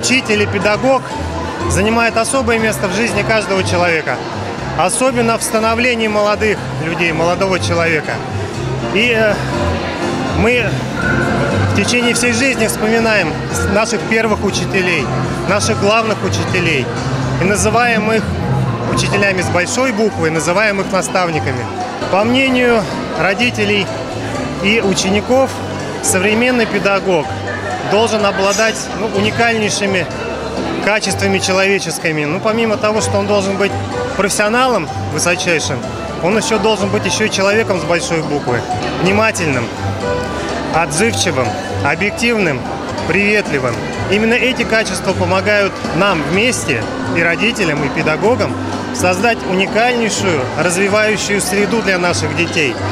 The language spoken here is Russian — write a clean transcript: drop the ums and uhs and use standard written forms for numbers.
Учитель и педагог занимает особое место в жизни каждого человека, особенно в становлении молодых людей, молодого человека. И мы в течение всей жизни вспоминаем наших первых учителей, наших главных учителей, и называем их учителями с большой буквы, называем их наставниками. По мнению родителей и учеников, современный педагог должен обладать уникальнейшими качествами человеческими. Помимо того, что он должен быть профессионалом высочайшим, он еще должен быть еще и человеком с большой буквы. Внимательным, отзывчивым, объективным, приветливым. Именно эти качества помогают нам вместе, и родителям, и педагогам, создать уникальнейшую развивающую среду для наших детей.